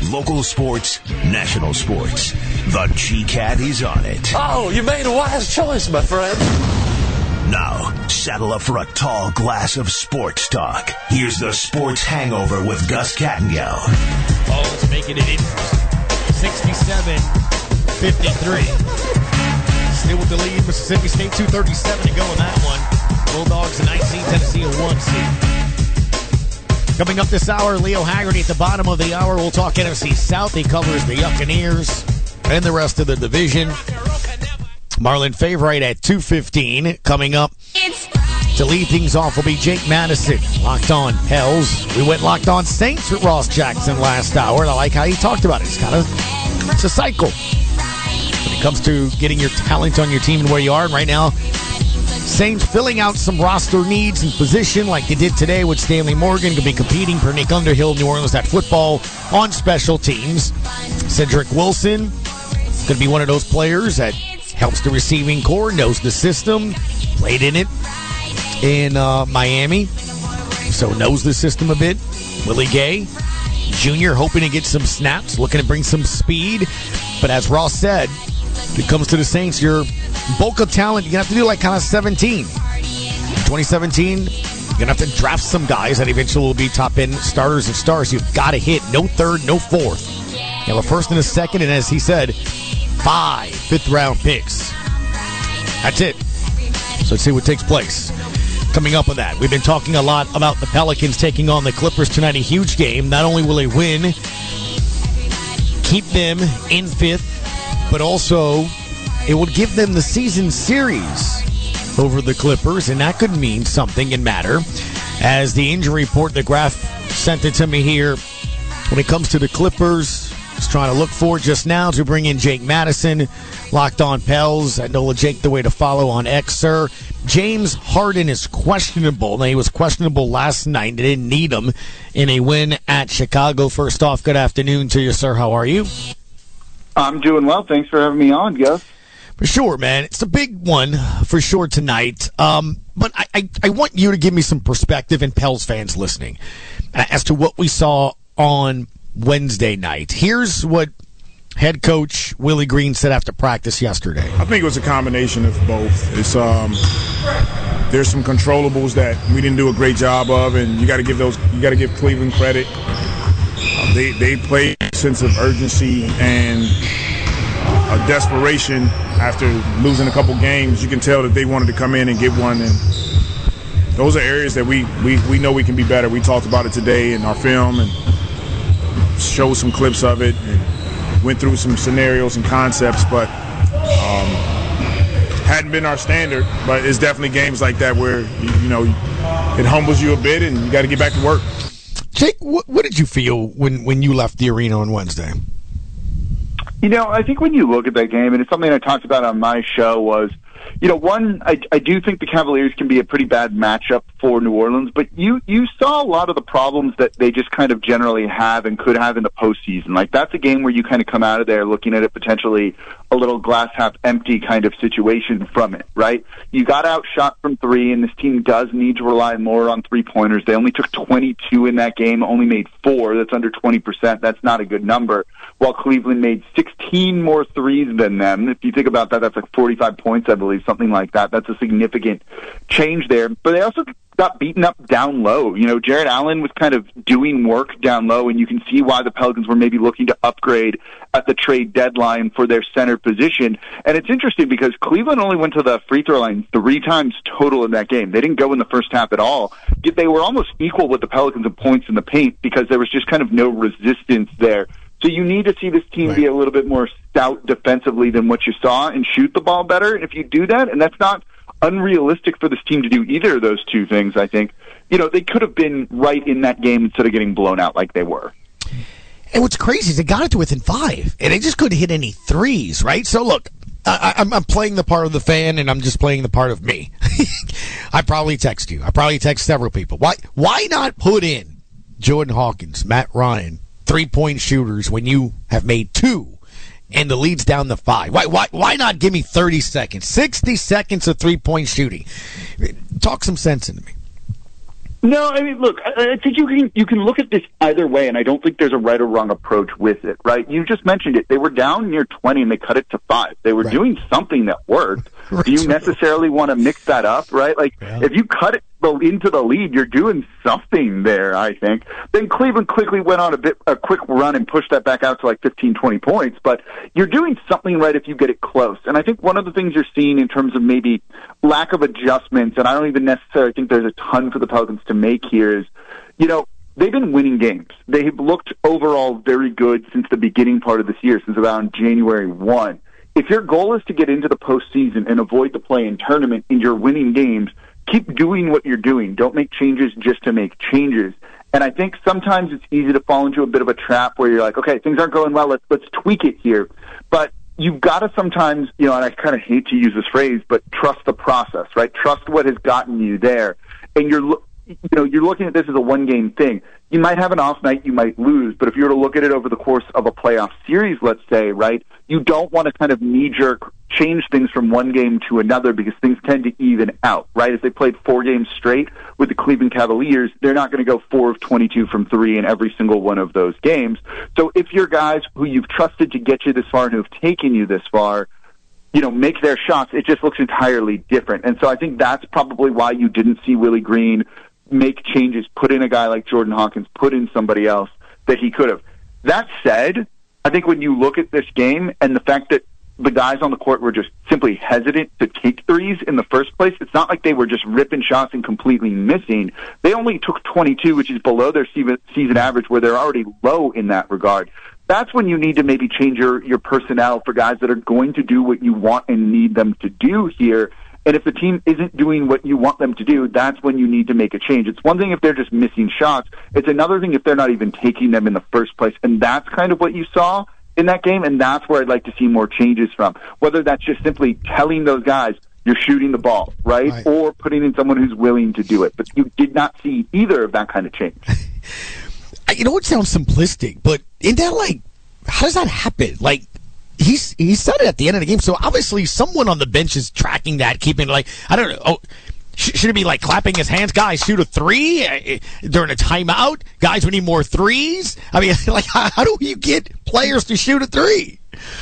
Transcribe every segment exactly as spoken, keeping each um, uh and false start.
Local sports, national sports. The G-Cat is on it. Oh, you made a wise choice, my friend. Now, saddle up for a tall glass of sports talk. Here's the Sports Hangover with Gus Kattengell. Oh, let's make it an interesting. sixty-seven fifty-three. Still with the lead, Mississippi State two thirty-seven to go in that one. Bulldogs a nineteen, Tennessee a one seed. Coming up this hour, Leo Haggerty at the bottom of the hour. We'll talk N F C South. He covers the Buccaneers and the rest of the division. Marlon Favorite at two fifteen. Coming up to lead things off will be Jake Madison. Locked on Hells. We went locked on Saints with Ross Jackson last hour, and I like how he talked about it. It's kind of, it's a cycle when it comes to getting your talent on your team and where you are. And right now, Saints filling out some roster needs and position like they did today with Stanley Morgan. Going to be competing for Nick Underhill, New Orleans at football on special teams. Cedric Wilson going to be one of those players that helps the receiving core, knows the system, played in it in uh, Miami, so knows the system a bit. Willie Gay, Junior, hoping to get some snaps, looking to bring some speed. But as Ross said, when it comes to the Saints, your bulk of talent, you're going to have to do like kind of seventeen. In twenty seventeen, you're going to have to draft some guys that eventually will be top-end starters and stars. You've got to hit no third, no fourth. You have a first and a second, and as he said, five fifth-round picks. That's it. So let's see what takes place. Coming up with that, we've been talking a lot about the Pelicans taking on the Clippers tonight. A huge game. Not only will they win, keep them in fifth, but also it would give them the season series over the Clippers, and that could mean something and matter. As the injury report, the graph sent it to me here, when it comes to the Clippers, just trying to look forward just now to bring in Jake Madison, Locked on Pels, at Nola Jake the way to follow on X, sir. James Harden is questionable. Now, he was questionable last night. They didn't need him in a win at Chicago. First off, good afternoon to you, sir. How are you? I'm doing well. Thanks for having me on, Gus. For sure, man. It's a big one for sure tonight. Um, but I, I, I want you to give me some perspective, and Pels fans listening, as to what we saw on Wednesday night. Here's what head coach Willie Green said after practice yesterday. I think it was a combination of both. It's um, there's some controllables that we didn't do a great job of, and you got to give those. You got to give Cleveland credit. Uh, they they played a sense of urgency and a desperation after losing a couple games. You can tell that they wanted to come in and get one, and those are areas that we we, we know we can be better. We talked about it today in our film and showed some clips of it and went through some scenarios and concepts, but um, hadn't been our standard. But it's definitely games like that where, you, you know, it humbles you a bit and you got to get back to work. Jake, what, what did you feel when, when you left the arena on Wednesday? You know, I think when you look at that game, and it's something I talked about on my show, was, you know, one, I, I do think the Cavaliers can be a pretty bad matchup for New Orleans, but you, you saw a lot of the problems that they just kind of generally have and could have in the postseason. Like, that's a game where you kind of come out of there looking at it potentially a little glass half empty kind of situation from it, right? You got outshot from three, and this team does need to rely more on three-pointers. They only took twenty-two in that game, only made four. That's under twenty percent. That's not a good number. While Cleveland made sixteen more threes than them. If you think about that, that's like forty-five points, I believe, something like that. That's a significant change there. But they also got beaten up down low. You know, Jared Allen was kind of doing work down low, and you can see why the Pelicans were maybe looking to upgrade at the trade deadline for their center position. And it's interesting because Cleveland only went to the free throw line three times total in that game. They didn't go in the first half at all. Yet they were almost equal with the Pelicans in points in the paint because there was just kind of no resistance there. So you need to see this team right. be a little bit more stout defensively than what you saw and shoot the ball better. And if you do that, and that's not unrealistic for this team to do either of those two things, I think, you know, they could have been right in that game instead of getting blown out like they were. And what's crazy is they got it to within five, and they just couldn't hit any threes, right? So, look, I, I'm, I'm playing the part of the fan, and I'm just playing the part of me. I probably text you. I probably text several people. Why, why not put in Jordan Hawkins, Matt Ryan, three-point shooters when you have made two and the lead's down to five? Why, why, why not give me thirty seconds, sixty seconds of three-point shooting? Talk some sense into me. No, I mean, look, I, I think you can you can look at this either way, and I don't think there's a right or wrong approach with it, right? You just mentioned it. They were down near twenty, and they cut it to five. They were right. doing something that worked. Right. Do you necessarily want to mix that up, right? Like, yeah. if you cut it into the lead, you're doing something there, I think. Then Cleveland quickly went on a bit a quick run and pushed that back out to like fifteen, twenty points, but you're doing something right if you get it close. And I think one of the things you're seeing in terms of maybe lack of adjustments, and I don't even necessarily think there's a ton for the Pelicans to make here, is, you know, they've been winning games. They've looked overall very good since the beginning part of this year, since around January first. If your goal is to get into the postseason and avoid the play-in tournament and you're winning games, keep doing what you're doing. Don't make changes just to make changes. And I think sometimes it's easy to fall into a bit of a trap where you're like, okay, things aren't going well, let's let's tweak it here. But you've got to sometimes, you know, and I kind of hate to use this phrase, but trust the process, right? Trust what has gotten you there. And you're, you know, you're looking at this as a one-game thing. You might have an off night, you might lose, but if you were to look at it over the course of a playoff series, let's say, right, you don't want to kind of knee-jerk change things from one game to another because things tend to even out, right? If they played four games straight with the Cleveland Cavaliers, they're not going to go four of twenty-two from three in every single one of those games. So if your guys who you've trusted to get you this far and who have taken you this far, you know, make their shots, it just looks entirely different. And so I think that's probably why you didn't see Willie Green make changes, put in a guy like Jordan Hawkins, put in somebody else that he could have. That said, I think when you look at this game and the fact that the guys on the court were just simply hesitant to take threes in the first place, it's not like they were just ripping shots and completely missing. They only took twenty-two, which is below their season average, where they're already low in that regard. That's when you need to maybe change your, your personnel for guys that are going to do what you want and need them to do here. And if the team isn't doing what you want them to do, that's when you need to make a change. It's one thing if they're just missing shots. It's another thing if they're not even taking them in the first place. And that's kind of what you saw in that game, and that's where I'd like to see more changes from. Whether that's just simply telling those guys, you're shooting the ball, right? right? Or putting in someone who's willing to do it. But you did not see either of that kind of change. You know, it sounds simplistic, but isn't that like, how does that happen? Like, He's, he said it at the end of the game, so obviously someone on the bench is tracking that, keeping like, I don't know, oh, sh- should it be like clapping his hands? Guys, shoot a three uh, during a timeout? Guys, we need more threes? I mean, like, how, how do you get players to shoot a three?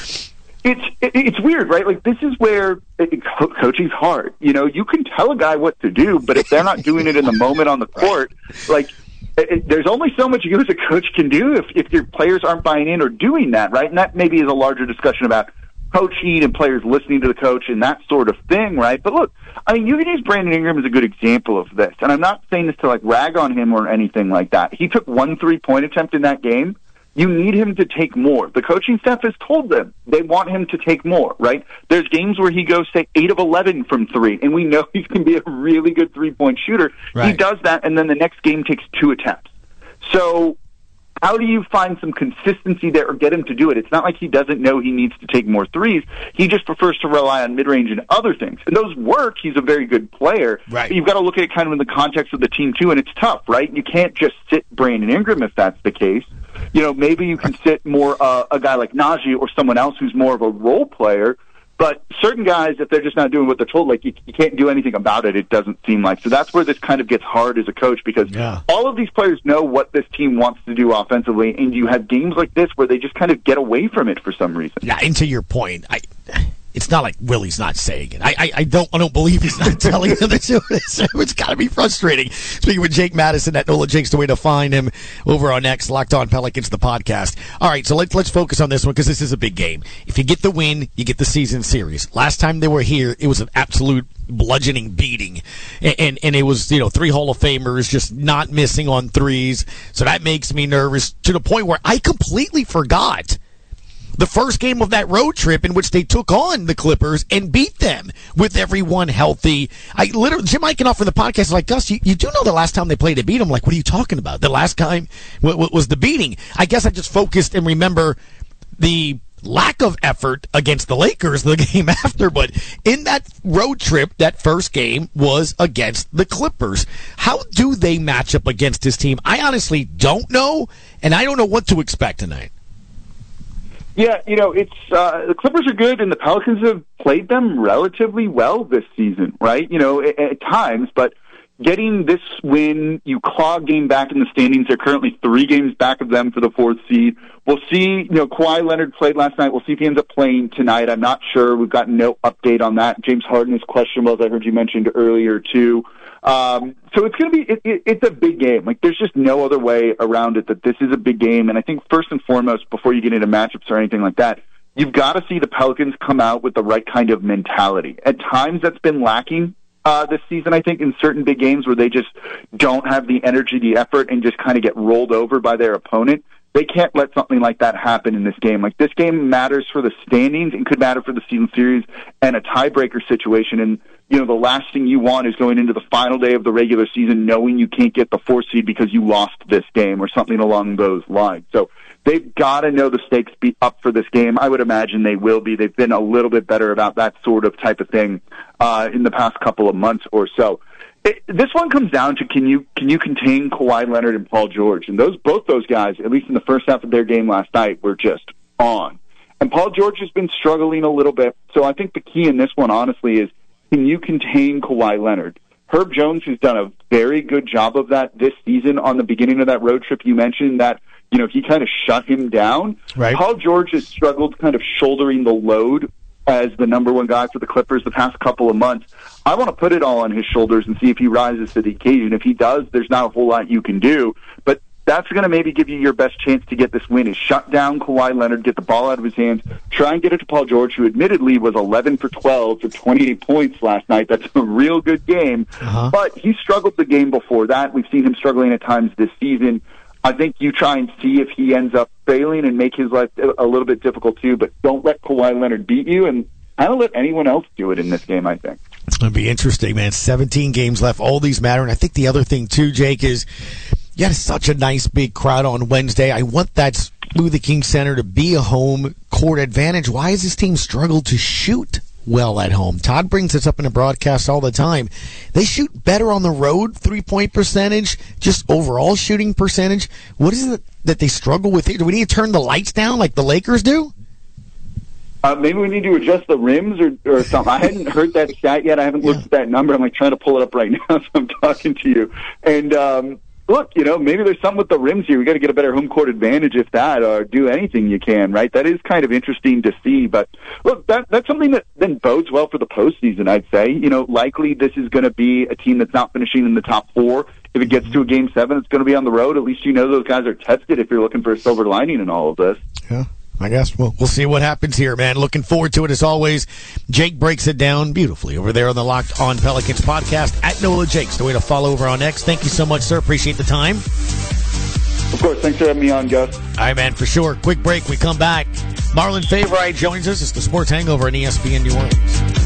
It's it's weird, right? Like, this is where it, co- coaching's hard. You know, you can tell a guy what to do, but if they're not doing it in the moment on the court, like, It, it, there's only so much you as a coach can do if, if your players aren't buying in or doing that, right? And that maybe is a larger discussion about coaching and players listening to the coach and that sort of thing, right? But look, I mean, you can use Brandon Ingram as a good example of this. And I'm not saying this to, like, rag on him or anything like that. He took one three-point attempt in that game. You need him to take more. The coaching staff has told them they want him to take more, right? There's games where he goes, say, eight of eleven from three, and we know he can be a really good three-point shooter. Right. He does that, and then the next game takes two attempts. So how do you find some consistency there or get him to do it? It's not like he doesn't know he needs to take more threes. He just prefers to rely on mid-range and other things. And those work. He's a very good player. Right. But you've got to look at it kind of in the context of the team, too, and it's tough, right? You can't just sit Brandon Ingram if that's the case. You know, maybe you can sit more uh, a guy like Najee or someone else who's more of a role player. But certain guys, if they're just not doing what they're told, like, you, you can't do anything about it, it doesn't seem like. So that's where this kind of gets hard as a coach, because yeah. all of these players know what this team wants to do offensively, and you have games like this where they just kind of get away from it for some reason. Yeah, and to your point, I... It's not like Willie's not saying it. I, I, I don't I don't believe he's not telling them to do it. So it's got to be frustrating. Speaking with Jake Madison at Nola Jake's, the way to find him over on X, Locked On Pelicans, the podcast. All right, so let's let's focus on this one because this is a big game. If you get the win, you get the season series. Last time they were here, it was an absolute bludgeoning beating, and, and and it was, you know, three Hall of Famers just not missing on threes. So that makes me nervous to the point where I completely forgot the first game of that road trip in which they took on the Clippers and beat them with everyone healthy. I literally, Jim Eichenoff from the podcast was like, Gus, you, you do know the last time they played they beat them? Like, what are you talking about? The last time w- w- was the beating. I guess I just focused and remember the lack of effort against the Lakers the game after, but in that road trip, that first game was against the Clippers. How do they match up against this team? I honestly don't know, and I don't know what to expect tonight. Yeah, you know, it's uh, the Clippers are good, and the Pelicans have played them relatively well this season, right? You know, at, at times, but getting this win, you claw a game back in the standings. They're currently three games back of them for the fourth seed. We'll see, you know, Kawhi Leonard played last night. We'll see if he ends up playing tonight. I'm not sure. We've got no update on that. James Harden is questionable, as I heard you mentioned earlier, too. Um, so it's going to be, it, it, it's a big game. Like, there's just no other way around it that this is a big game. And I think first and foremost, before you get into matchups or anything like that, you've got to see the Pelicans come out with the right kind of mentality. At times that's been lacking uh, this season, I think, in certain big games where they just don't have the energy, the effort, and just kind of get rolled over by their opponent. They can't let something like that happen in this game. Like, this game matters for the standings and could matter for the season series and a tiebreaker situation. And, you know, the last thing you want is going into the final day of the regular season knowing you can't get the fourth seed because you lost this game or something along those lines. So they've got to know the stakes be up for this game. I would imagine they will be. They've been a little bit better about that sort of type of thing uh, in the past couple of months or so. It, this one comes down to can you can you contain Kawhi Leonard and Paul George, and those both those guys, at least in the first half of their game last night, were just on. And Paul George has been struggling a little bit, so I think the key in this one, honestly, is can you contain Kawhi Leonard? Herb Jones has done a very good job of that this season. On the beginning of that road trip, you mentioned that you know he kind of shut him down. Right. Paul George has struggled, kind of shouldering the load as the number one guy for the Clippers the past couple of months. I want to put it all on his shoulders and see if he rises to the occasion. If he does, there's not a whole lot you can do. But that's going to maybe give you your best chance to get this win is shut down Kawhi Leonard, get the ball out of his hands, try and get it to Paul George, who admittedly was eleven for twelve for twenty-eight points last night. That's a real good game. Uh-huh. But he struggled the game before that. We've seen him struggling at times this season. I think you try and see if he ends up failing and make his life a little bit difficult too, but don't let Kawhi Leonard beat you, and I don't let anyone else do it in this game, I think. It's going to be interesting, man. seventeen games left. All these matter. And I think the other thing, too, Jake, is you had such a nice big crowd on Wednesday. I want that Smoothie King Center to be a home court advantage. Why has this team struggled to shoot well at home? Todd brings this up in a broadcast all the time. They shoot better on the road, three-point percentage, just overall shooting percentage. What is it that they struggle with here? Do we need to turn the lights down like the Lakers do? Uh, maybe we need to adjust the rims or, or something. I hadn't heard that stat yet. I haven't looked yeah. at that number. I'm like trying to pull it up right now as I'm talking to you. And um, look, you know, maybe there's something with the rims here. We got to get a better home court advantage, if that, or do anything you can, right? That is kind of interesting to see. But look, that that's something that then bodes well for the postseason, I'd say. You know, likely this is going to be a team that's not finishing in the top four. If it gets to a game seven, it's going to be on the road. At least you know those guys are tested if you're looking for a silver lining in all of this. Yeah. I guess we'll, we'll see what happens here, man. Looking forward to it as always. Jake breaks it down beautifully over there on the Locked On Pelicans podcast at Nola Jakes. The way to follow over on X. Thank you so much, sir. Appreciate the time. Of course. Thanks for having me on, Gus. All right, man, for sure. Quick break. We come back. Marlon Favorite joins us. It's the Sports Hangover on E S P N New Orleans.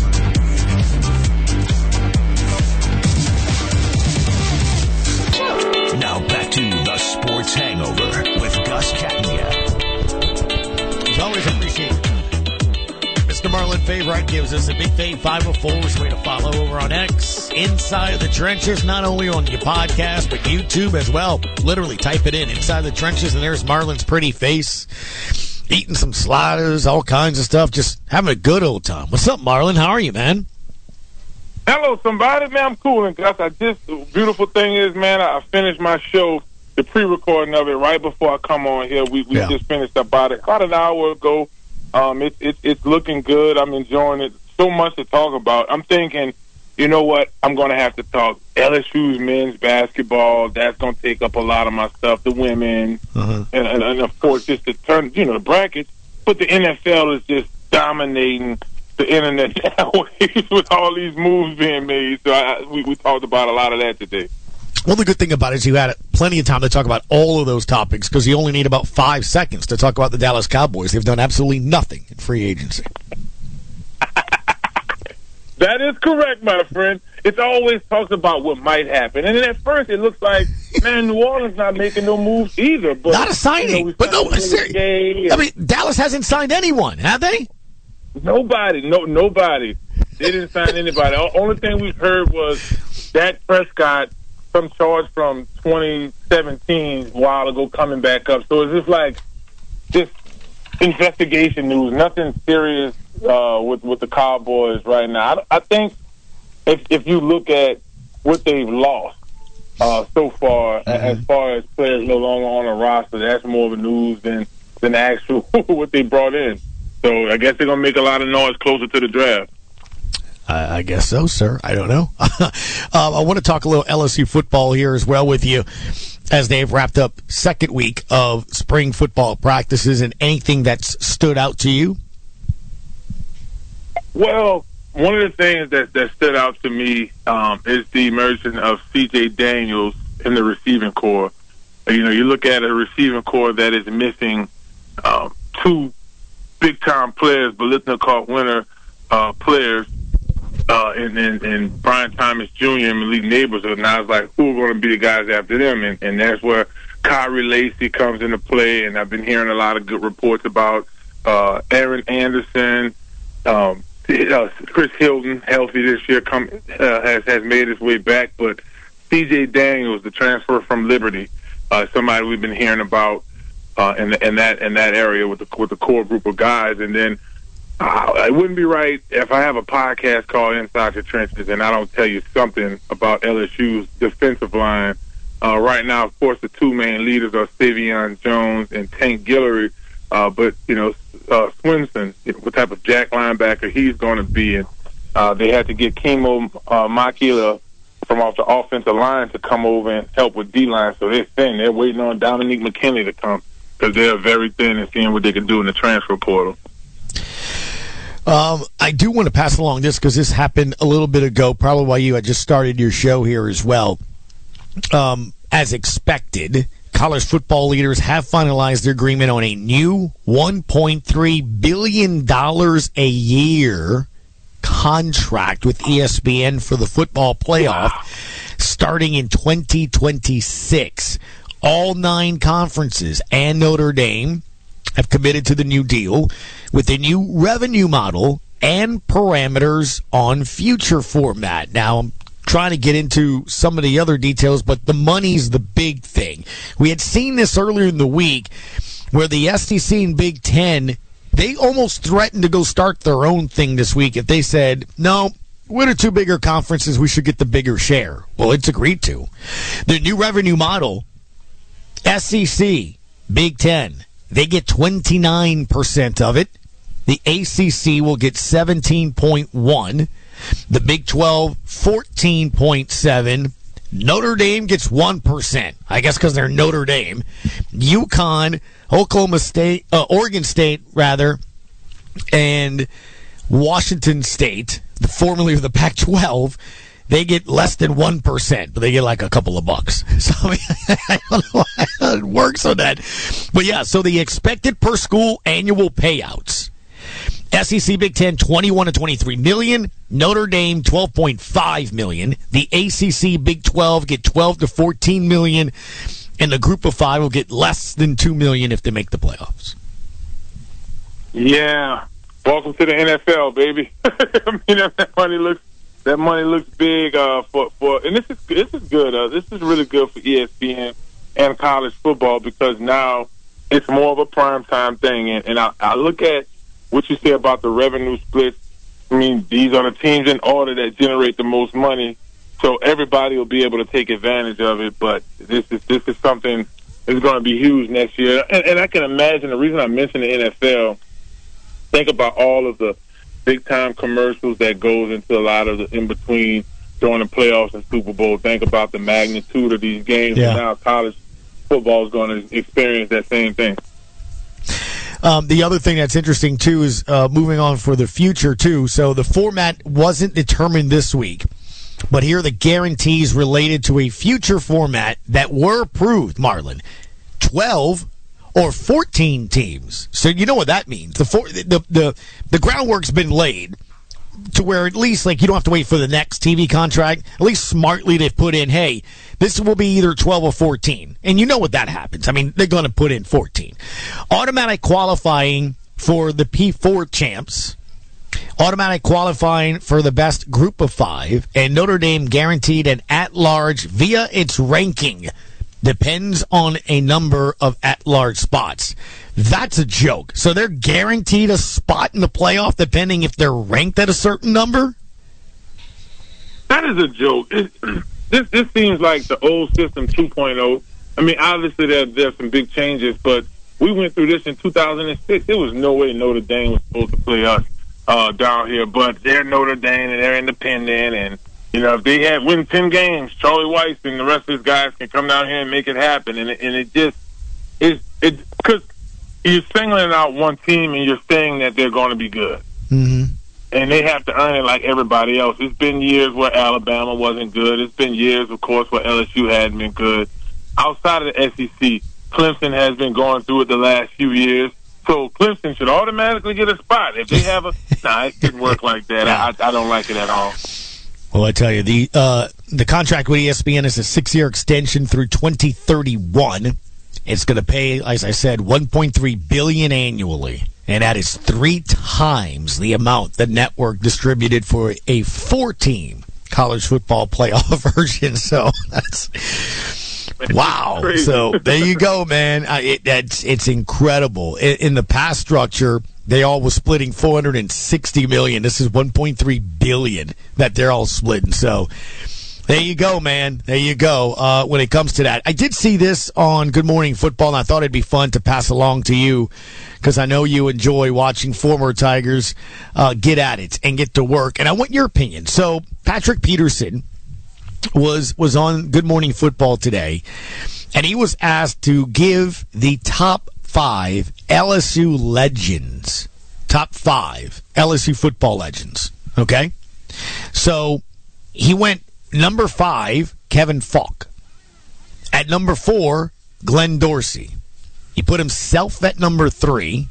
Now back to the Sports Hangover with Gus Kattengell. Always appreciate it. Mister Marlon Favorite gives us a big fave five oh four is the way to follow over on X. Inside the Trenches, not only on your podcast, but YouTube as well. Literally type it in, Inside the Trenches, and there's Marlon's pretty face. Eating some sliders, all kinds of stuff, just having a good old time. What's up, Marlon? How are you, man? Hello, somebody. Man, I'm cool. And Gus, I just, the beautiful thing is, man, I finished my show, the pre-recording of it right before I come on here. We we yeah. just finished about it about an hour ago. Um, it, it, it's looking good. I'm enjoying it. So much to talk about. I'm thinking, you know what? I'm going to have to talk L S U's men's basketball. That's going to take up a lot of my stuff. The women, uh-huh. and, and, and of course, just the turn, you know, the brackets. But the N F L is just dominating the internet nowadays with all these moves being made. So I, we, we talked about a lot of that today. Well, the good thing about it is you had plenty of time to talk about all of those topics because you only need about five seconds to talk about the Dallas Cowboys. They've done absolutely nothing in free agency. That is correct, my friend. It's always talked about what might happen. And then at first it looks like, man, New Orleans not making no moves either. But, not a signing. You know, but no, seriously. I mean, Dallas hasn't signed anyone, have they? Nobody. No, nobody. They didn't sign anybody. The only thing we've heard was Dak Prescott, some charge from twenty seventeen a while ago coming back up. So it's just like just investigation news, nothing serious uh, with with the Cowboys right now. I, I think if if you look at what they've lost uh, so far, mm-hmm. as far as players no longer on the roster. That's more of a news than than actual what they brought in. So I guess they're gonna make a lot of noise closer to the draft. Uh, I guess so, sir. I don't know. uh, I want to talk a little L S U football here as well with you, as they've wrapped up second week of spring football practices, and anything that's stood out to you. Well, one of the things that, that stood out to me um, is the emergence of C J Daniels in the receiving corps. You know, you look at a receiving corps that is missing um, two big-time players, Biletnikoff winner uh, players, uh, and, and, and Brian Thomas Junior and Malik Neighbors. And now it's like, who are going to be the guys after them? And, and that's where Kyrie Lacey comes into play, and I've been hearing a lot of good reports about uh, Aaron Anderson, um, Uh, Chris Hilton, healthy this year, come uh, has has made his way back. But C J Daniels, the transfer from Liberty, uh, somebody we've been hearing about uh, in, in that in that area with the with the core group of guys. And then uh, it wouldn't be right if I have a podcast called Inside the Trenches and I don't tell you something about L S U's defensive line. Uh, right now, of course, the two main leaders are Savion Jones and Tank Guillory. Uh, but, you know, uh, Swinson, what type of jack linebacker he's going to be. And uh, they had to get Kimo uh, Makila from off the offensive line to come over and help with D-line. So they're thin. They're waiting on Dominique McKinley to come because they're very thin and seeing what they can do in the transfer portal. Um, I do want to pass along this because this happened a little bit ago, probably while you had just started your show here as well. Um, as expected, college football leaders have finalized their agreement on a new one point three billion dollars a year contract with E S P N for the football playoff starting in twenty twenty-six. All nine conferences and Notre Dame have committed to the new deal with a new revenue model and parameters on future format. Now, I'm trying to get into some of the other details, but the money's the big thing. We had seen this earlier in the week where the S E C and Big Ten, they almost threatened to go start their own thing this week if they said, no, we're the two bigger conferences, we should get the bigger share. Well, it's agreed to. The new revenue model, S E C, Big Ten, they get twenty-nine percent of it. The A C C will get seventeen point one. The Big twelve, fourteen point seven. Notre Dame gets one percent. I guess because they're Notre Dame. UConn, Oklahoma State, uh, Oregon State, rather, and Washington State, the formerly of the Pac twelve, they get less than one percent, but they get like a couple of bucks. So I, mean, I don't know how it works on that. But yeah, so the expected per school annual payouts. S E C Big Ten, twenty-one to twenty-three million. Notre Dame, twelve point five million. The A C C Big twelve get twelve to fourteen million. And the group of five will get less than two million if they make the playoffs. Yeah. Welcome to the N F L, baby. I mean, that money looks that money looks big uh, for for, and this is this is good. Uh, this is really good for E S P N and college football because now it's more of a primetime thing. And, and I, I look at what you say about the revenue split. I mean, these are the teams in order that generate the most money, so everybody will be able to take advantage of it. But this is this is something that's going to be huge next year. And, and I can imagine the reason I mentioned the N F L. Think about all of the big-time commercials that goes into a lot of the in-between during the playoffs and Super Bowl. Think about the magnitude of these games. Yeah. And now college football is going to experience that same thing. Um, the other thing that's interesting, too, is uh, moving on for the future, too. So the format wasn't determined this week, but here are the guarantees related to a future format that were approved, Marlon. twelve or fourteen teams. So you know what that means. The four, the the the groundwork's been laid to where at least like you don't have to wait for the next T V contract. At least smartly they've put in, hey, this will be either twelve or fourteen. And you know what that happens. I mean, they're going to put in fourteen. Automatic qualifying for the P four champs. Automatic qualifying for the best group of five. And Notre Dame guaranteed an at-large via its ranking. Depends on a number of at-large spots. That's a joke. So they're guaranteed a spot in the playoff depending if they're ranked at a certain number? That is a joke. It, this this seems like the old system two point oh. I mean, obviously there there's some big changes, but we went through this in two thousand six. There was no way Notre Dame was supposed to play us uh, down here, but they're Notre Dame and they're independent, and you know if they have win ten games, Charlie Weiss and the rest of his guys can come down here and make it happen, and it, and it just is it because you're singling out one team and you're saying that they're going to be good. Mm-hmm. And they have to earn it like everybody else. It's been years where Alabama wasn't good. It's been years, of course, where L S U hadn't been good. Outside of the S E C, Clemson has been going through it the last few years. So Clemson should automatically get a spot. If they have a... nah, it didn't work like that. I, I don't like it at all. Well, I tell you, the uh, the contract with E S P N is a six-year extension through twenty thirty-one. It's going to pay, as I said, one point three billion dollars annually. And that is three times the amount the network distributed for a four-team college football playoff version. So that's wow. So there you go, man. I, it, that's it's incredible. In, in the past structure, they all were splitting four hundred sixty million dollars. This is one point three billion dollars that they're all splitting. So there you go, man. There you go. Uh, when it comes to that, I did see this on Good Morning Football, and I thought it'd be fun to pass along to you because I know you enjoy watching former Tigers uh, get at it and get to work. And I want your opinion. So Patrick Peterson was was on Good Morning Football today, and he was asked to give the top five L S U legends, top five L S U football legends. Okay, so he went. Number five, Kevin Falk. At number four, Glenn Dorsey. He put himself at number three.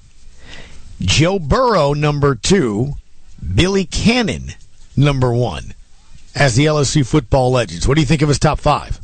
Joe Burrow, number two. Billy Cannon, number one. As the L S U football legends. What do you think of his top five?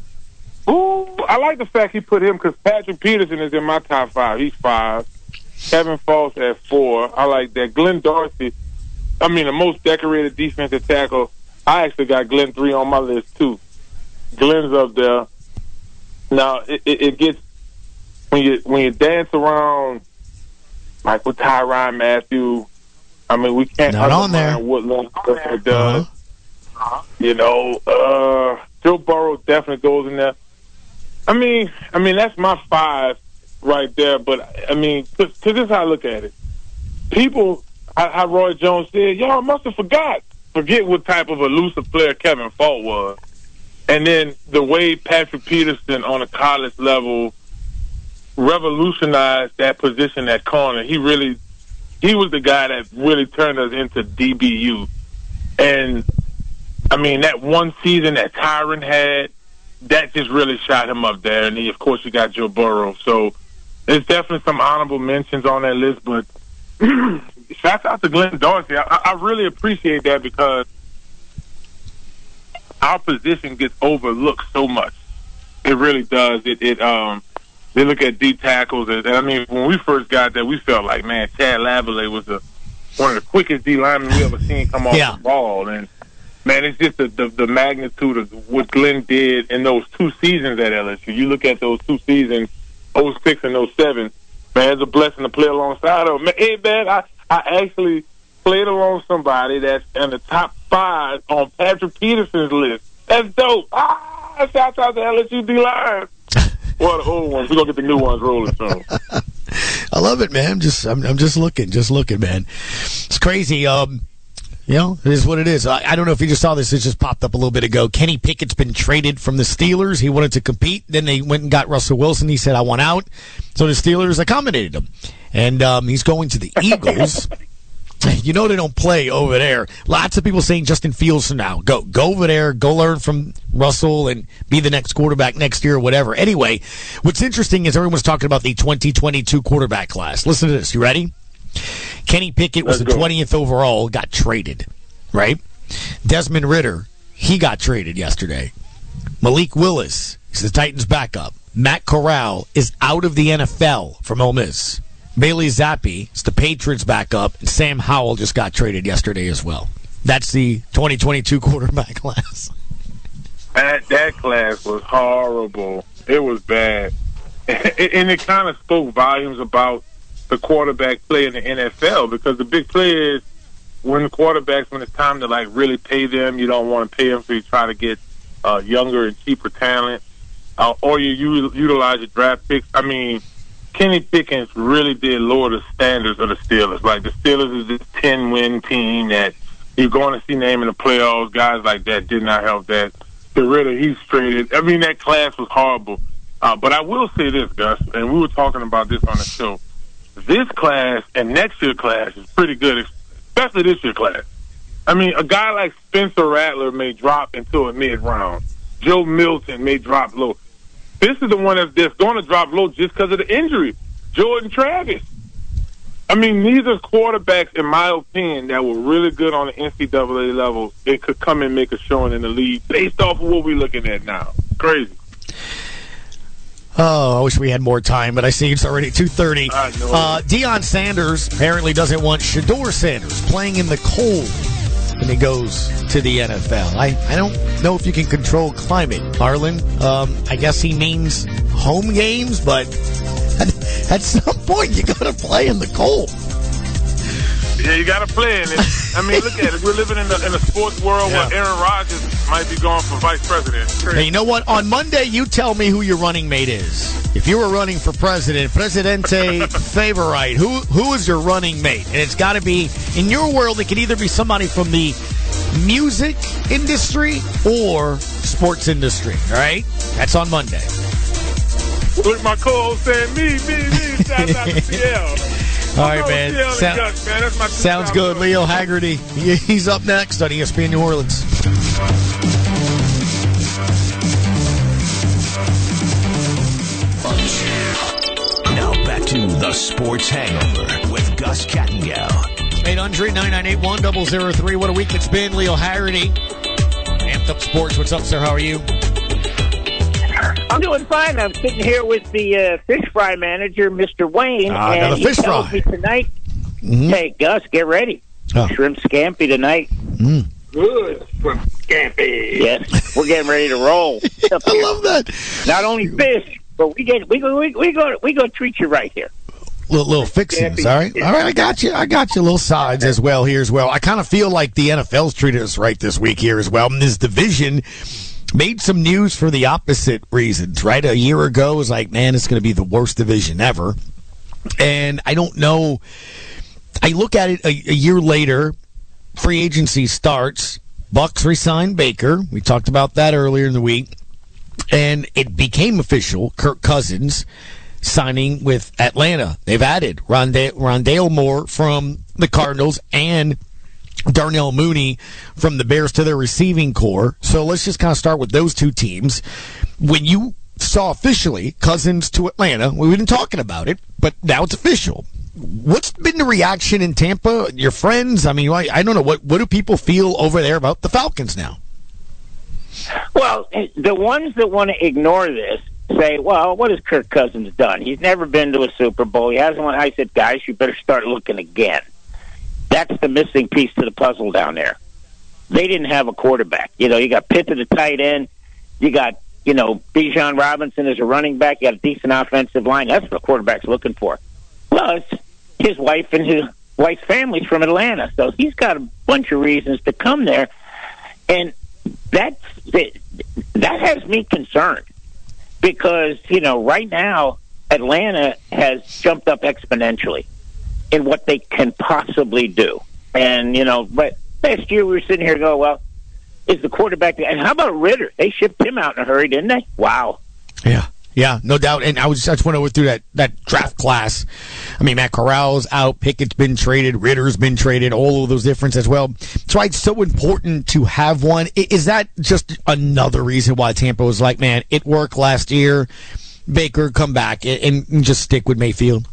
Ooh, I like the fact he put him because Patrick Peterson is in my top five. He's five. Kevin Falk at four. I like that. Glenn Dorsey, I mean, the most decorated defensive tackle. I actually got Glenn three on my list, too. Glenn's up there. Now, it, it, it gets, when you when you dance around, like with Tyrann Mathieu, I mean, we can't Not on there. what Lynn does. Uh-huh. You know, uh, Joe Burrow definitely goes in there. I mean, I mean, that's my five right there, but, I mean, because this is how I look at it. People, how Roy Jones said, y'all must have forgot. Forget what type of elusive player Kevin Falk was. And then the way Patrick Peterson on a college level revolutionized that position at corner. He really, he was the guy that really turned us into D B U. And, I mean, that one season that Tyrann had, that just really shot him up there. And, he, of course, you got Joe Burrow. So there's definitely some honorable mentions on that list, but shouts out to Glenn Dorsey. I, I really appreciate that because our position gets overlooked so much. It really does. It, it um, they look at D tackles, and, and I mean, when we first got there, we felt like, man, Chad Lavallee was the, one of the quickest D linemen we ever seen come off yeah. the ball, and man, it's just the, the the magnitude of what Glenn did in those two seasons at L S U. You look at those two seasons, oh six and oh seven. Man, it's a blessing to play alongside of him. Hey, man, I. I actually played along somebody that's in the top five on Patrick Peterson's list. That's dope. Ah, shout out to L S U D-line. Well, the old ones. We're going to get the new ones rolling soon. I love it, man. I'm just, I'm, I'm just looking, just looking, man. It's crazy. Um, you know, it is what it is. I, I don't know if you just saw this. It just popped up a little bit ago. Kenny Pickett's been traded from the Steelers. He wanted to compete. Then they went and got Russell Wilson. He said, I want out. So the Steelers accommodated him. And um, he's going to the Eagles. You know they don't play over there. Lots of people saying Justin Fields from now. Go go over there, go learn from Russell and be the next quarterback next year or whatever. Anyway, what's interesting is everyone's talking about the twenty twenty-two quarterback class. Listen to this. You ready? Kenny Pickett was Let's the go. twentieth overall, got traded, right? Desmond Ridder, he got traded yesterday. Malik Willis is the Titans' backup. Matt Corral is out of the N F L from Ole Miss. Bailey Zappi is the Patriots backup, and Sam Howell just got traded yesterday as well. That's the twenty twenty-two quarterback class. That that class was horrible. It was bad. And it kind of spoke volumes about the quarterback play in the N F L because the big play is when the quarterbacks, when it's time to, like, really pay them, you don't want to pay them, so you try to get uh, younger and cheaper talent, uh, or you, you utilize your draft picks. I mean, Kenny Pickens really did lower the standards of the Steelers. Like, the Steelers is this ten-win team that you're going to see name in the playoffs. Guys like that did not help that. The Ritter, he's traded. I mean, that class was horrible. Uh, but I will say this, Gus, and we were talking about this on the show. This class and next year's class is pretty good, especially this year's class. I mean, a guy like Spencer Rattler may drop into a mid-round. Joe Milton may drop low. This is the one that's, that's going to drop low just because of the injury. Jordan Travis. I mean, these are quarterbacks, in my opinion, that were really good on the N C double A level. They could come and make a showing in the league based off of what we're looking at now. Crazy. Oh, I wish we had more time, but I see it's already two thirty. Uh, Deion Sanders apparently doesn't want Shedeur Sanders playing in the cold when he goes to the N F L. I, I don't know if you can control climate, Harlan. Um, I guess he means home games, but at, at some point you got to play in the cold. Yeah, you got to play in it. I mean, look at it. We're living in, the, in a sports world yeah. where Aaron Rodgers might be going for vice president. Hey, you know what? On Monday, you tell me who your running mate is. If you were running for president, Presidente Favorite, who who is your running mate? And it's got to be, in your world, it could either be somebody from the music industry or sports industry. All right? That's on Monday. Look, my co-host saying me, me, me. Shout out to C L. All right, man. So, Gus, man. That's my sounds good. Leo Haggerty, he's up next on E S P N New Orleans. Now back to the Sports Hangover with Gus Kattengell. eight hundred, nine nine eight, one zero zero three. What a week it's been. Leo Haggerty, Amped Up Sports. What's up, sir? How are you? I'm doing fine. I'm sitting here with the uh, fish fry manager, Mister Wayne, ah, and the fish he tells fry. me tonight, mm-hmm. hey, Gus, get ready. Oh. Shrimp scampi tonight. Mm. Good shrimp scampi. Yes, we're getting ready to roll. I love that. Not only fish, but we get we go we, we go we go treat you right here. Little, little fixings, all right? All right, I got you. I got you. Little sides as well here as well. I kind of feel like the N F L's treated us right this week here as well. And this division made some news for the opposite reasons, right? A year ago, it was like, man, it's going to be the worst division ever. And I don't know. I look at it a, a year later, free agency starts. Bucks re-signed Baker. We talked about that earlier in the week. And it became official, Kirk Cousins signing with Atlanta. They've added Rondale, Rondale Moore from the Cardinals and Darnell Mooney from the Bears to their receiving core. So let's just kind of start with those two teams. When you saw officially Cousins to Atlanta, we've been talking about it, but now it's official. What's been the reaction in Tampa? Your friends? I mean, I, I don't know. What, what do people feel over there about the Falcons now? Well, the ones that want to ignore this say, well, what has Kirk Cousins done? He's never been to a Super Bowl. He hasn't won. I said, guys, you better start looking again. That's the missing piece to the puzzle down there. They didn't have a quarterback. You know, you got Pitt at the tight end. You got, you know, Bijan Robinson as a running back. You got a decent offensive line. That's what the quarterback's looking for. Plus, his wife and his wife's family's from Atlanta, so he's got a bunch of reasons to come there. And that's, that has me concerned because, you know, right now, Atlanta has jumped up exponentially in what they can possibly do. And, you know, but last year we were sitting here going, well, is the quarterback... And how about Ritter? They shipped him out in a hurry, didn't they? Wow. Yeah, yeah, no doubt. And I was I just went over through that, that draft class. I mean, Matt Corral's out, Pickett's been traded, Ritter's been traded, all of those differences as well. That's why it's so important to have one. Is that just another reason why Tampa was like, man, it worked last year, Baker, come back and, and just stick with Mayfield?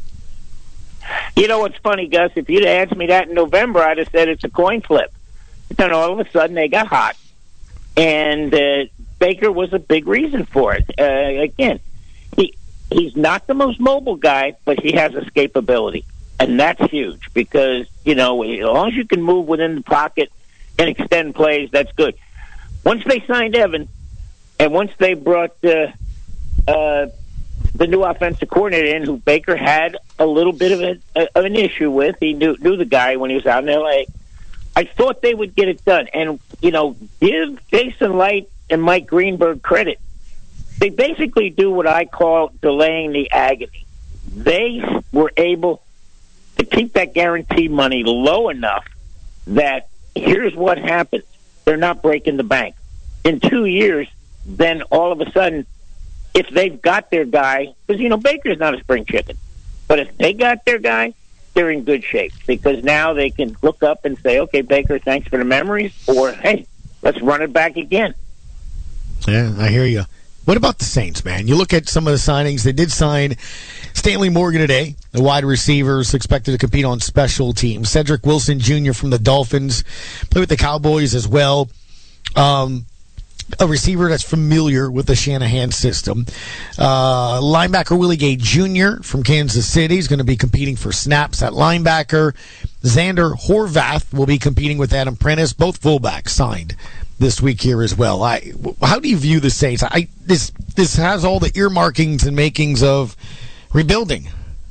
You know what's funny, Gus? If you'd asked me that in November, I'd have said it's a coin flip. Then all of a sudden they got hot. And uh, Baker was a big reason for it. Uh, again, he he's not the most mobile guy, but he has escapability. And that's huge because, you know, as long as you can move within the pocket and extend plays, that's good. Once they signed Evan, and once they brought uh, uh, the new offensive coordinator in, who Baker had a little bit of, a, a, an issue with, he knew, knew the guy when he was out in L A, I thought they would get it done. And, you know, give Jason Light and Mike Greenberg credit. They basically do what I call delaying the agony. They were able to keep that guarantee money low enough that here's what happens. They're not breaking the bank. In two years, then all of a sudden, if they've got their guy, because, you know, Baker's not a spring chicken, but if they got their guy, they're in good shape because now they can look up and say, okay, Baker, thanks for the memories, or, hey, let's run it back again. Yeah, I hear you. What about the Saints, man? You look at some of the signings. They did sign Stanley Morgan today, the wide receivers expected to compete on special teams. Cedric Wilson Junior from the Dolphins, played with the Cowboys as well. Um, a receiver that's familiar with the Shanahan system. Uh, linebacker Willie Gay Junior from Kansas City is going to be competing for snaps at linebacker. Xander Horvath will be competing with Adam Prentice. Both fullbacks signed this week here as well. I, how do you view the Saints? I, this this has all the earmarkings and makings of rebuilding.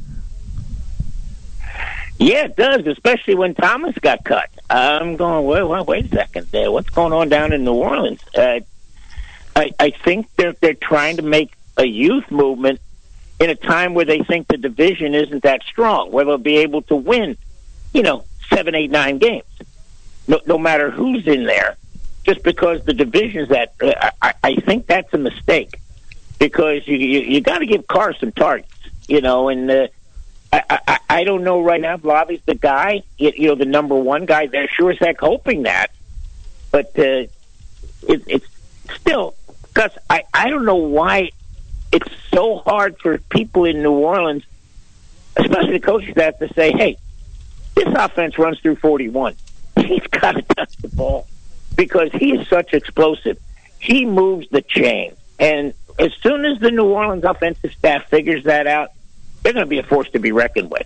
Yeah, it does, especially when Thomas got cut. I'm going, wait, wait, wait a second there. What's going on down in New Orleans? Uh, I, I think they're they're trying to make a youth movement in a time where they think the division isn't that strong, where they'll be able to win, you know, seven, eight, nine games, no, no matter who's in there, just because the division's that. Uh, I, I think that's a mistake because you you, you got to give Carr some targets, you know, and. Uh, I, I, I don't know right now if Lobby's the guy, you, you know, the number one guy. They're sure as heck hoping that. But uh, it, it's still, because I, I don't know why it's so hard for people in New Orleans, especially the coaches, that have to say, hey, this offense runs through forty-one. He's got to touch the ball because he is such explosive. He moves the chain. And as soon as the New Orleans offensive staff figures that out, they're going to be a force to be reckoned with.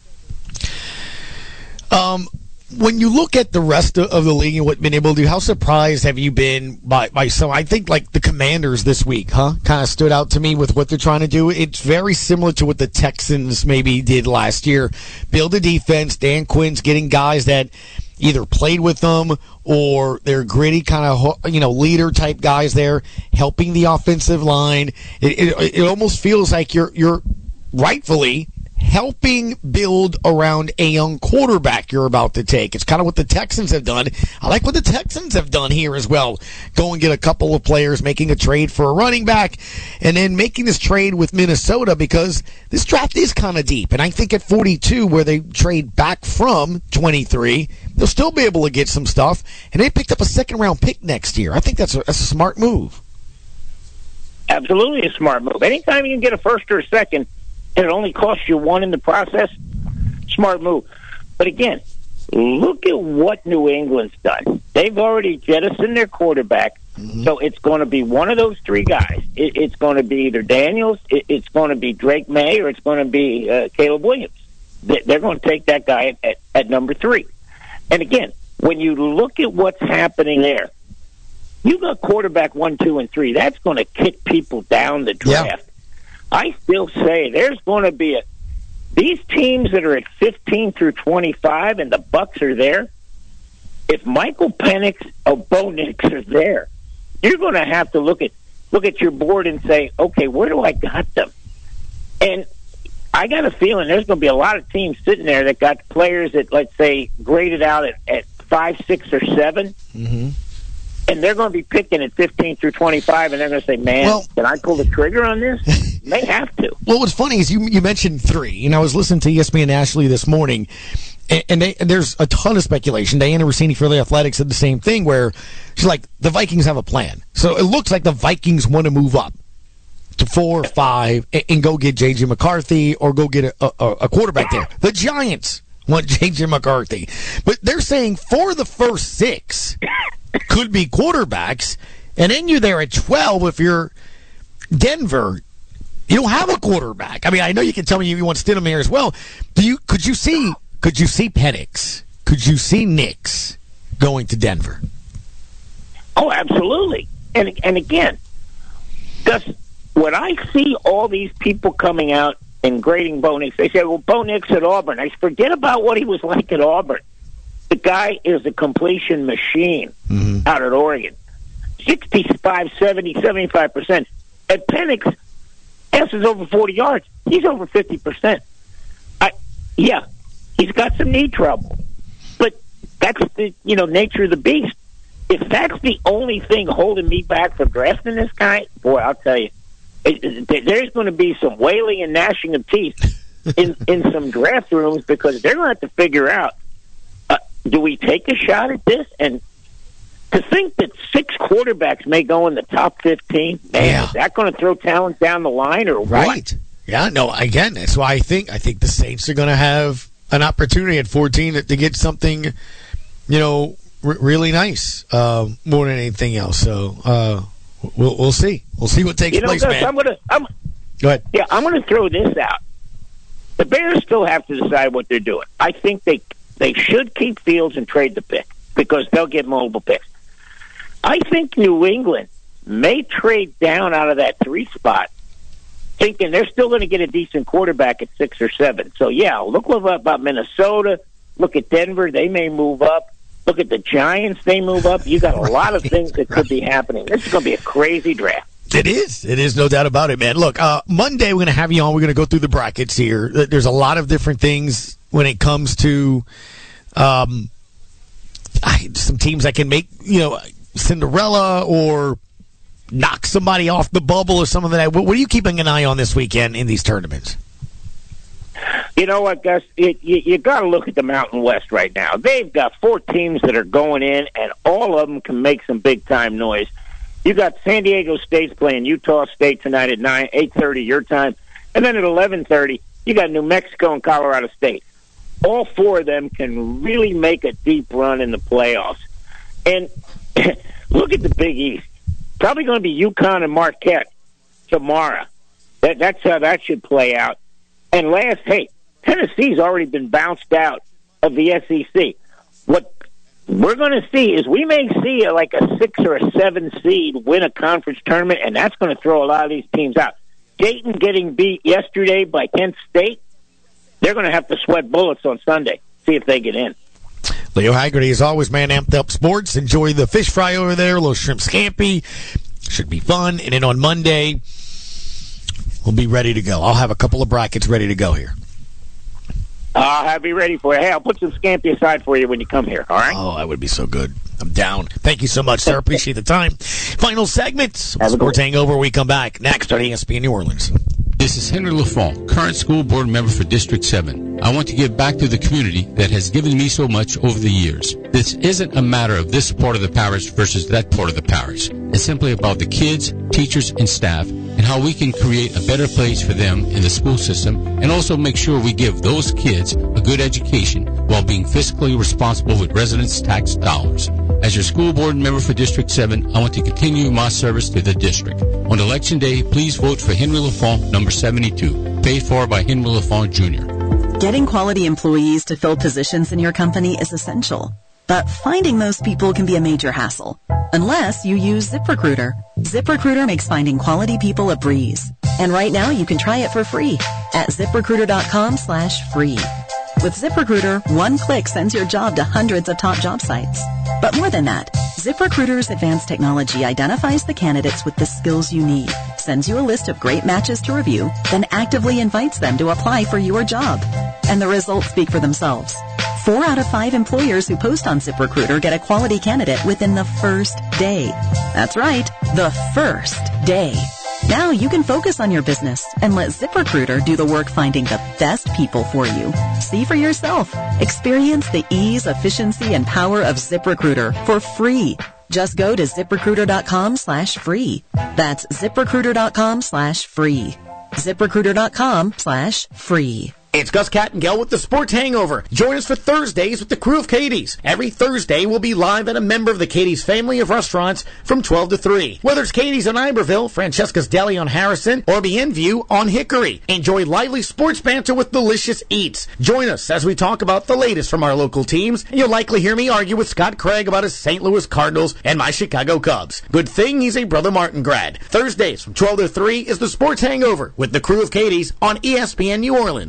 Um, when you look at the rest of the league and what's been able to do, how surprised have you been by, by some? I think like the Commanders this week, huh? Kind of stood out to me with what they're trying to do. It's very similar to what the Texans maybe did last year. Build a defense. Dan Quinn's getting guys that either played with them or they're gritty kind of, you know, leader type guys there, helping the offensive line. It, it, it almost feels like you're you're rightfully helping build around a young quarterback you're about to take. It's kind of what the Texans have done. I like what the Texans have done here as well. Go and get a couple of players, making a trade for a running back, and then making this trade with Minnesota because this draft is kind of deep. And I think at forty-two, where they trade back from twenty-three, they'll still be able to get some stuff. And they picked up a second-round pick next year. I think that's a, that's a smart move. Absolutely a smart move. Anytime you can get a first or a second, and it only costs you one in the process, smart move. But again, look at what New England's done. They've already jettisoned their quarterback, mm-hmm. so it's going to be one of those three guys. It, it's going to be either Daniels, it, it's going to be Drake May, or it's going to be uh, Caleb Williams. They, they're going to take that guy at, at number three. And again, when you look at what's happening there, you got quarterback one, two, and three. That's going to kick people down the draft. Yeah. I still say there's going to be a these teams that are at fifteen through twenty-five, and the Bucks are there. If Michael Penix or Bo Nix are there, you're going to have to look at look at your board and say, okay, where do I got them? And I got a feeling there's going to be a lot of teams sitting there that got players that, let's say, graded out at, at five, six, or seven. Mm-hmm. And they're going to be picking at fifteen through twenty-five, and they're going to say, man, well, can I pull the trigger on this? They have to. Well, what's funny is you you mentioned three. And I was listening to E S P N Ashley this morning, and, and, they, and there's a ton of speculation. Diana Rossini for the Athletics said the same thing, where she's like, the Vikings have a plan. So it looks like the Vikings want to move up to four or five and, and go get J J McCarthy or go get a, a, a quarterback there. The Giants want J J McCarthy. But they're saying for the first six could be quarterbacks, and then you're there at twelve if you're Denver. You don't have a quarterback. I mean, I know you can tell me you want Stidham here as well. Do you? Could you see? Could you see Penix? Could you see Nix going to Denver? Oh, absolutely. And and again, just when I see all these people coming out and grading Bo Nix, they say, "Well, Bo Nix at Auburn." I forget about what he was like at Auburn. The guy is a completion machine mm-hmm. out at Oregon. sixty-five, seventy, seventy-five percent. At Penix, passes over forty yards. He's over fifty percent. I, yeah, he's got some knee trouble. But that's the, you know, nature of the beast. If that's the only thing holding me back from drafting this guy, boy, I'll tell you, it, it, there's going to be some wailing and gnashing of teeth in, in some draft rooms because they're going to have to figure out, uh, do we take a shot at this? And to think that six quarterbacks may go in the top fifteen, man, yeah. is that going to throw talent down the line or right. what? Right. Yeah, no, again, that's why I think I think the Saints are going to have an opportunity at fourteen to, to get something, you know, r- really nice uh, more than anything else. So uh, we'll we'll see. We'll see what takes you know, place, Gus, man. I'm gonna, I'm, Go ahead. Yeah, I'm going to throw this out. The Bears still have to decide what they're doing. I think they they should keep Fields and trade the pick because they'll get multiple picks. I think New England may trade down out of that three spot, thinking they're still going to get a decent quarterback at six or seven. So, yeah, look about Minnesota. Look at Denver. They may move up. Look at the Giants. They move up. You got a lot of things that could be happening. This is going to be a crazy draft. It is. It is, no doubt about it, man. Look, uh, Monday we're going to have you on. We're going to go through the brackets here. There's a lot of different things when it comes to um, I, some teams that can make, you know, Cinderella or knock somebody off the bubble or something like that. What are you keeping an eye on this weekend in these tournaments? You know what, Gus? It, you you got to look at the Mountain West right now. They've got four teams that are going in, and all of them can make some big-time noise. You got San Diego State's playing Utah State tonight at nine, eight thirty your time. And then at eleven thirty, you got New Mexico and Colorado State. All four of them can really make a deep run in the playoffs. And look at the Big East. Probably going to be UConn and Marquette tomorrow. That, that's how that should play out. And last, hey, Tennessee's already been bounced out of the S E C. What we're going to see is we may see a, like a six or a seven seed win a conference tournament, and that's going to throw a lot of these teams out. Dayton getting beat yesterday by Kent State, they're going to have to sweat bullets on Sunday, see if they get in. Leo Haggerty, as always, man, Amped Up Sports. Enjoy the fish fry over there, a little shrimp scampi. Should be fun. And then on Monday, we'll be ready to go. I'll have a couple of brackets ready to go here. I'll have you ready for you. Hey, I'll put some scampi aside for you when you come here, all right? Oh, that would be so good. I'm down. Thank you so much, sir. Appreciate the time. Final segment. Sports Hangover. We come back next on E S P N New Orleans. This is Henry LaFont, current school board member for District seven. I want to give back to the community that has given me so much over the years. This isn't a matter of this part of the parish versus that part of the parish. It's simply about the kids, teachers, and staff, and how we can create a better place for them in the school system, and also make sure we give those kids a good education while being fiscally responsible with residents' tax dollars. As your school board member for District seven, I want to continue my service to the district. On Election Day, please vote for Henry LaFont, number seventy-two, paid for by Henry LaFont Junior Getting quality employees to fill positions in your company is essential. But finding those people can be a major hassle, unless you use ZipRecruiter. ZipRecruiter makes finding quality people a breeze. And right now you can try it for free at ZipRecruiter.com slash free. With ZipRecruiter, one click sends your job to hundreds of top job sites. But more than that, ZipRecruiter's advanced technology identifies the candidates with the skills you need, sends you a list of great matches to review, then actively invites them to apply for your job. And the results speak for themselves. Four out of five employers who post on ZipRecruiter get a quality candidate within the first day. That's right, the first day. Now you can focus on your business and let ZipRecruiter do the work finding the best people for you. See for yourself. Experience the ease, efficiency, and power of ZipRecruiter for free. Just go to ZipRecruiter.com slash free. That's ZipRecruiter.com slash free. ZipRecruiter.com slash free. It's Gus Kattengell with the Sports Hangover. Join us for Thursdays with the crew of Katie's. Every Thursday, we'll be live at a member of the Katie's family of restaurants from twelve to three. Whether it's Katie's on Iberville, Francesca's Deli on Harrison, or Bienview on Hickory. Enjoy lively sports banter with delicious eats. Join us as we talk about the latest from our local teams, and you'll likely hear me argue with Scott Craig about his Saint Louis Cardinals and my Chicago Cubs. Good thing he's a Brother Martin grad. Thursdays from twelve to three is the Sports Hangover with the crew of Katie's on E S P N New Orleans.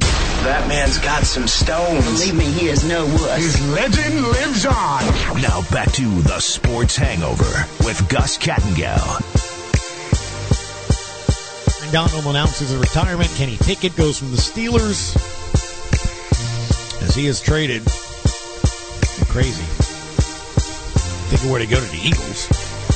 That man's got some stones. Believe me, he is no wuss. His legend lives on. Now back to the Sports Hangover with Gus Kattengell. And Donald announces his retirement. Kenny Pickett goes from the Steelers as he is traded. Crazy. Thinking where to go to the Eagles.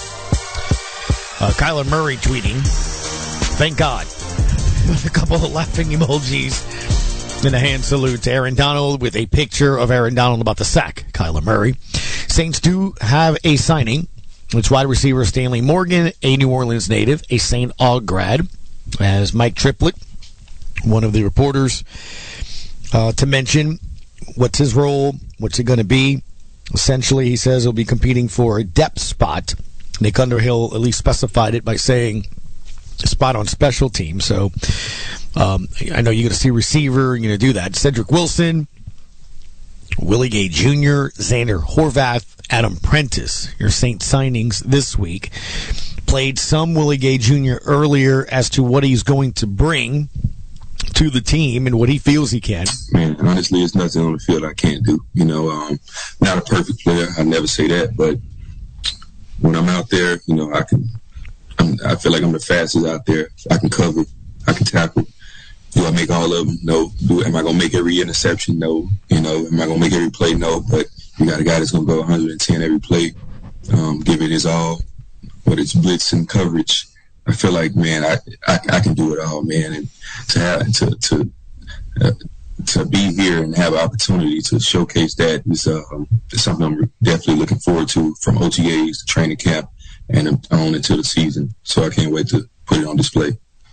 Uh, Kyler Murray tweeting, thank God. With a couple of laughing emojis and a hand salute to Aaron Donald with a picture of Aaron Donald about to sack Kyler Murray. Saints do have a signing. It's wide receiver Stanley Morgan, a New Orleans native, a Saint Aug grad, as Mike Triplett, one of the reporters, uh, to mention what's his role, what's it going to be. Essentially, he says he'll be competing for a depth spot. Nick Underhill at least specified it by saying a spot on special teams. So um, I know you're going to see receiver. You're going to do that. Cedric Wilson, Willie Gay Junior, Xander Horvath, Adam Prentice, your Saint signings this week. Played some Willie Gay Junior earlier as to what he's going to bring to the team and what he feels he can. Man, honestly, it's nothing on the field I can't do. You know, um, not a perfect player. I never say that, but when I'm out there, you know, I can. I'm, I feel like I'm the fastest out there. I can cover. I can tackle. Do I make all of them? No. Do am I gonna make every interception? No. You know, am I gonna make every play? No. But you got a guy that's gonna go one hundred ten every play, um, give it his all. Whether it's blitz and coverage, I feel like, man, I, I I can do it all, man. And to have to to uh, to be here and have an opportunity to showcase that is uh, is something I'm definitely looking forward to, from O T As to training camp and on into the season. So I can't wait to put it on display.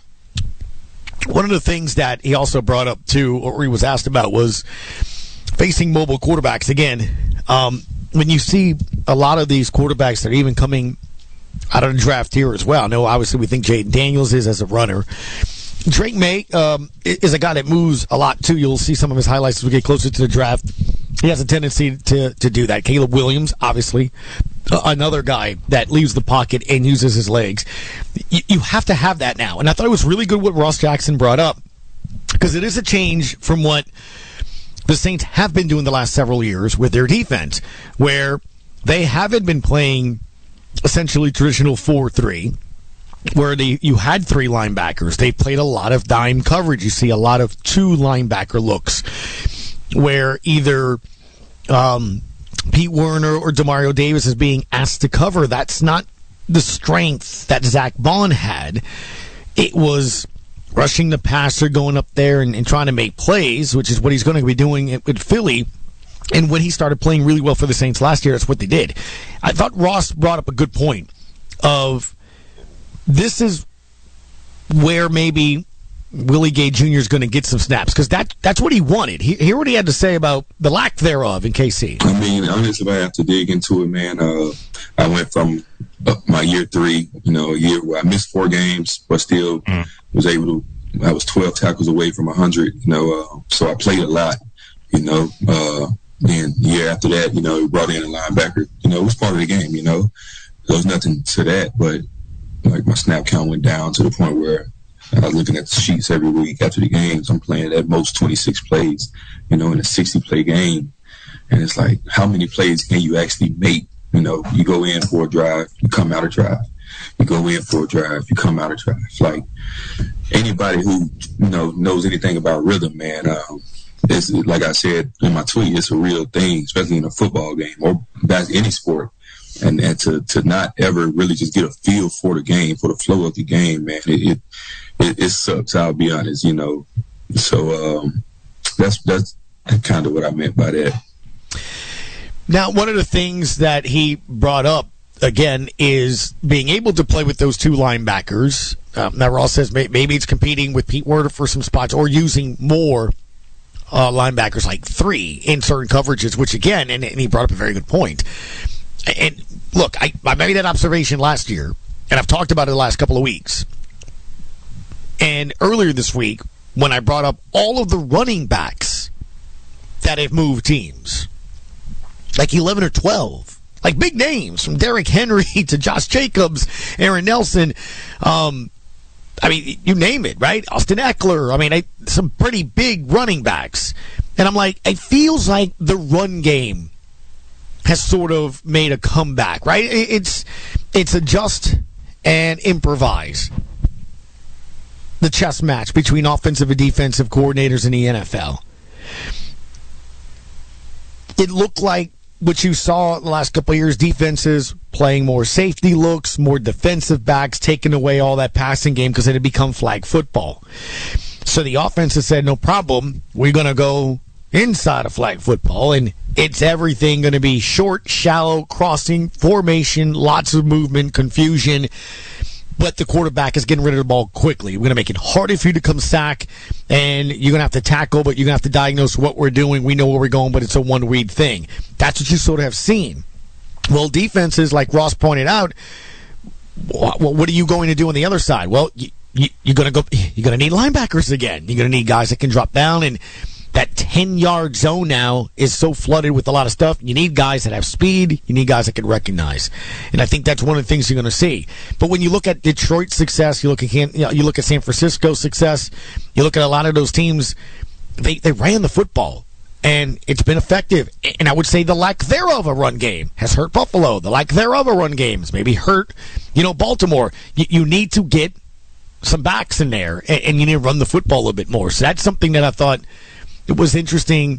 One of the things that he also brought up too, or he was asked about, was facing mobile quarterbacks. Again, um, when you see a lot of these quarterbacks that are even coming out of the draft here as well. I know, obviously, we think Jaden Daniels is as a runner. Drake May um, is a guy that moves a lot, too. You'll see some of his highlights as we get closer to the draft. He has a tendency to, to do that. Caleb Williams, obviously, uh, another guy that leaves the pocket and uses his legs. You, you have to have that now. And I thought it was really good what Ross Jackson brought up, because it is a change from what the Saints have been doing the last several years with their defense, where they haven't been playing essentially traditional four three, where they, you had three linebackers. They played a lot of dime coverage. You see a lot of two linebacker looks, where either um, Pete Werner or Demario Davis is being asked to cover. That's not the strength that Zach Bond had. It was rushing the passer, going up there and, and trying to make plays, which is what he's going to be doing with Philly. And when he started playing really well for the Saints last year, that's what they did. I thought Ross brought up a good point of this is where maybe Willie Gay Junior is going to get some snaps, because that, that's what he wanted. He, hear what he had to say about the lack thereof in K C. I mean, honestly, if I have to dig into it, man, uh, I went from uh, my year three, you know, a year where I missed four games, but still mm. was able to, I was twelve tackles away from one hundred, you know, uh, so I played a lot, you know. Uh, then the year after that, you know, we brought in a linebacker. You know, it was part of the game, you know. There was nothing to that, but, like, my snap count went down to the point where I was looking at the sheets every week after the games. I'm playing at most twenty-six plays, you know, in a sixty-play game. And it's like, how many plays can you actually make? You know, you go in for a drive, you come out of drive. You go in for a drive, you come out of drive. Like, anybody who, you know, knows anything about rhythm, man, um, it's, like I said in my tweet, it's a real thing, especially in a football game or that's any sport. And, and to, to not ever really just get a feel for the game, for the flow of the game, man, it it, it sucks, I'll be honest, you know. So um, that's that's kind of what I meant by that. Now, one of the things that he brought up, again, is being able to play with those two linebackers. Um, now, Ross says maybe it's competing with Pete Werner for some spots or using more Uh, linebackers, like three in certain coverages, which again, and, and he brought up a very good point. And look, I, I made that observation last year, and I've talked about it the last couple of weeks. And earlier this week, when I brought up all of the running backs that have moved teams, like eleven or twelve, like big names from Derrick Henry to Josh Jacobs, Aaron Nelson, um, I mean, you name it, right? Austin Eckler. I mean, I, some pretty big running backs. And I'm like, it feels like the run game has sort of made a comeback, right? It's it's adjust and improvise. The chess match between offensive and defensive coordinators in the N F L. It looked like what you saw the last couple of years, defenses playing more safety looks, more defensive backs, taking away all that passing game because it had become flag football. So the offenses said, no problem, we're going to go inside of flag football, and it's everything going to be short, shallow, crossing, formation, lots of movement, confusion. But the quarterback is getting rid of the ball quickly. We're going to make it harder for you to come sack, and you're going to have to tackle, but you're going to have to diagnose what we're doing. We know where we're going, but it's a one-read thing. That's what you sort of have seen. Well, defenses, like Ross pointed out, what are you going to do on the other side? Well, you, you, you're going to go. You're going to need linebackers again. You're going to need guys that can drop down, and that ten-yard zone now is so flooded with a lot of stuff. You need guys that have speed. You need guys that can recognize. And I think that's one of the things you're going to see. But when you look at Detroit's success, you look at you, know, you look at San Francisco's success, you look at a lot of those teams, they, they ran the football. And it's been effective. And I would say the lack thereof a run game has hurt Buffalo. The lack thereof a run game has maybe hurt, you know, Baltimore. You, you need to get some backs in there, and, and you need to run the football a little bit more. So that's something that I thought it was interesting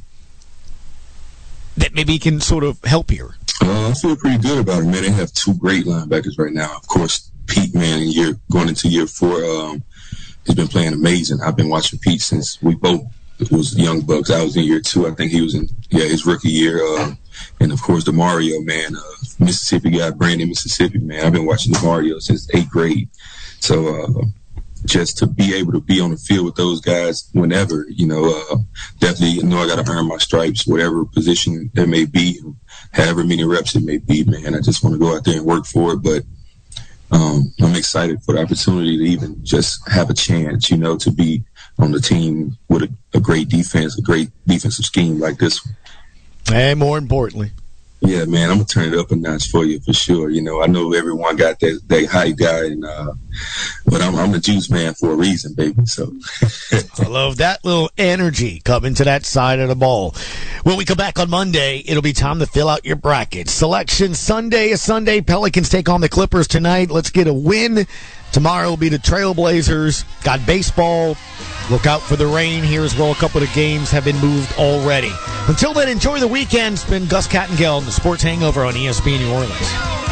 that maybe can sort of help here. Uh, I feel pretty good about it, man. They have two great linebackers right now. Of course, Pete, man, in year going into year four, um, has been playing amazing. I've been watching Pete since we both was young bucks. I was in year two. I think he was in yeah his rookie year. Uh, and of course, DeMario, man, uh, Mississippi guy, Brandon, Mississippi, man. I've been watching DeMario since eighth grade. So uh, just to be able to be on the field with those guys whenever, you know, uh, definitely, you know, I got to earn my stripes, whatever position there may be, however many reps it may be, man. I just want to go out there and work for it. But um, I'm excited for the opportunity to even just have a chance, you know, to be on the team with a, a great defense, a great defensive scheme like this one. And more importantly. Yeah, man, I'm going to turn it up a notch for you for sure. You know, I know everyone got that, that hype guy, and uh, but I'm, I'm the juice man for a reason, baby. So I love that little energy coming to that side of the ball. When we come back on Monday, it'll be time to fill out your bracket. Selection Sunday is Sunday. Pelicans take on the Clippers tonight. Let's get a win. Tomorrow will be the Trailblazers. Got baseball. Look out for the rain here as well. A couple of games have been moved already. Until then, enjoy the weekend. It's been Gus Kattengell on the Sports Hangover on E S P N New Orleans.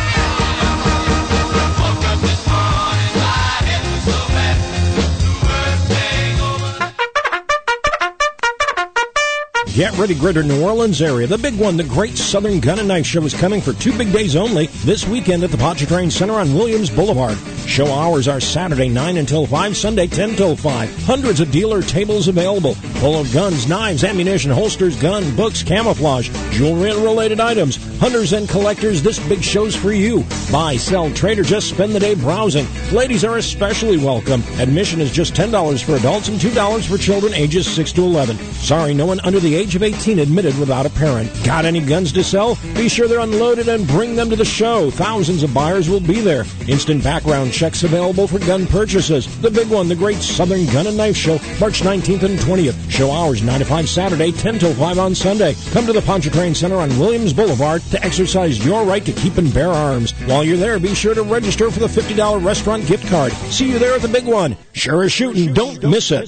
Get ready, Greater New Orleans area. The big one, the Great Southern Gun and Knife Show, is coming for two big days only this weekend at the Pontchartrain Center on Williams Boulevard. Show hours are Saturday nine until five, Sunday ten till five. Hundreds of dealer tables available, full of guns, knives, ammunition, holsters, gun, books, camouflage, jewelry and related items. Hunters and collectors, this big show's for you. Buy, sell, trade, or just spend the day browsing. Ladies are especially welcome. Admission is just ten dollars for adults and two dollars for children ages six to eleven. Sorry, no one under the age of eighteen admitted without a parent. Got any guns to sell? Be sure they're unloaded and bring them to the show. Thousands of buyers will be there. Instant background checks available for gun purchases. The big one, the Great Southern Gun and Knife Show, March nineteenth and twentieth. Show hours nine to five Saturday, ten till five on Sunday. Come to the Pontchartrain Center on Williams Boulevard to exercise your right to keep and bear arms. While you're there, be sure to register for the fifty dollars restaurant gift card. See you there at the big one. Sure as shooting. Don't miss it.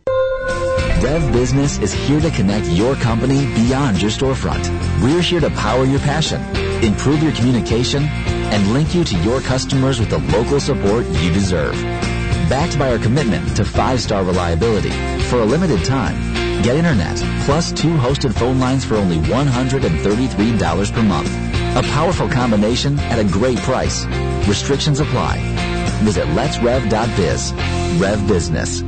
Rev Business is here to connect your company beyond your storefront. We're here to power your passion, improve your communication, and link you to your customers with the local support you deserve. Backed by our commitment to five-star reliability, for a limited time, get internet plus two hosted phone lines for only one hundred thirty-three dollars per month. A powerful combination at a great price. Restrictions apply. Visit lets rev dot biz. Rev Business.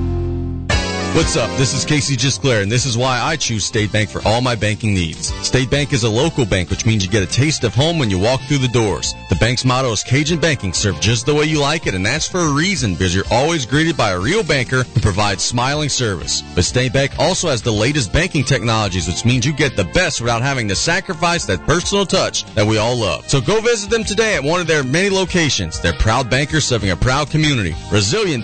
What's up? This is Casey Gisclair, and this is why I choose State Bank for all my banking needs. State Bank is a local bank, which means you get a taste of home when you walk through the doors. The bank's motto is Cajun Banking, served just the way you like it, and that's for a reason, because you're always greeted by a real banker who provides smiling service. But State Bank also has the latest banking technologies, which means you get the best without having to sacrifice that personal touch that we all love. So go visit them today at one of their many locations. They're proud bankers serving a proud community. Resilient